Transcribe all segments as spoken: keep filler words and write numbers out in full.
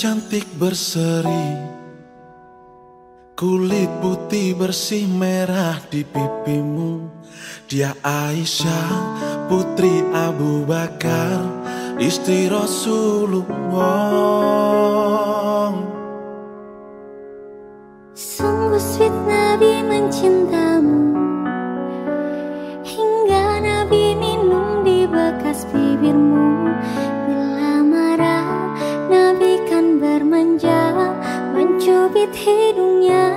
cantik berseri, kulit putih bersih merah di pipimu. Dia Aisyah, putri Abu Bakar, istri Rasulullah. Sungguh sweet Nabi mencintamu, hingga Nabi minum di bekas bibirmu. Bila marah Nabi kan bermanja, mencubit hidungnya.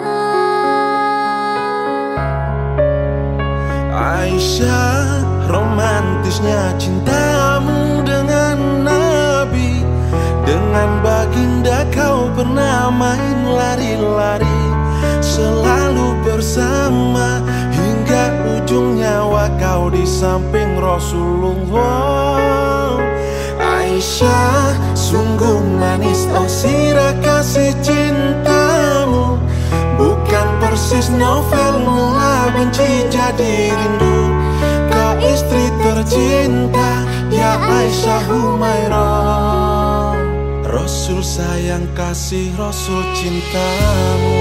Aisyah, romantisnya cintamu dengan Nabi. Dengan baginda kau pernah main lari-lari, selalu bersama hingga ujung nyawa kau di samping Rasulullah. Aisyah, sungguh manis oh sirah kasih cintamu, bukan persis novel mula benci jadi rindu. Kau istri tercinta, ya Aisyah Humairah. Rasul sayang kasih, Rasul cintamu.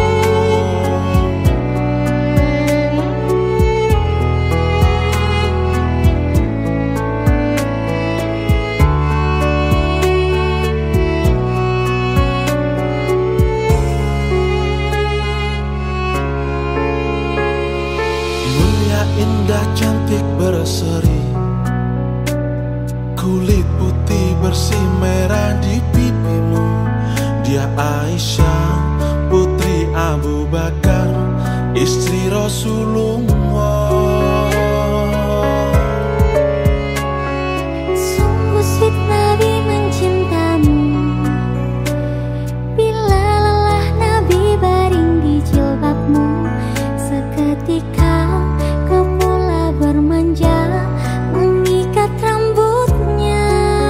Indah cantik berseri, kulit putih bersih merah di pipimu. Dia Aisyah, putri Abu Bakar, istri Rasulullah. Sungguh sweet Nabi mencintamu, bila lelah Nabi baring di jilbabmu. Seketika bermanja mengikat rambutnya.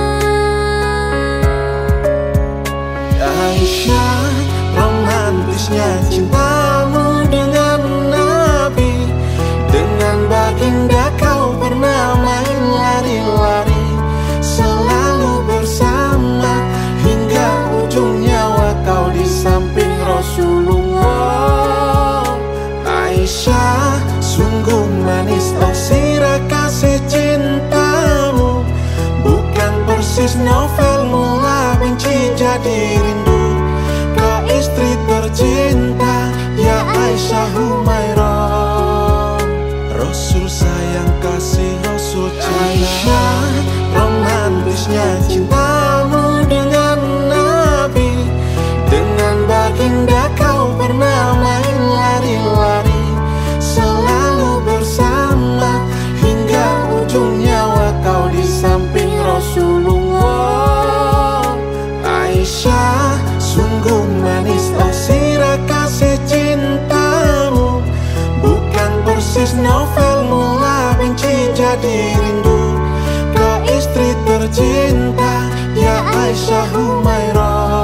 Aisyah, romantisnya cintamu dengan Nabi. Dengan baginda kau pernah main lari-lari, selalu bersama hingga ujung nyawa kau di samping Rasulullah. Aisyah, sungguh manis oh sirah kasih cintamu, bukan persis novel mula benci jadi rindu. Kau istri tercinta, ya Aisyah Humairah. Rasul sayang kasih, Rasul cinta. Aisyah, romantisnya cintamu dengan Nabi. Dengan baginda kau pernah main lari-lari, selalu bersama hingga ujung nyawa kau di samping Rasulullah. Aisyah, sungguh manis oh sirah kasih cintamu, bukan persis novel mula benci jadi rindu. Kau istri tercinta, ya Aisyah Humairah.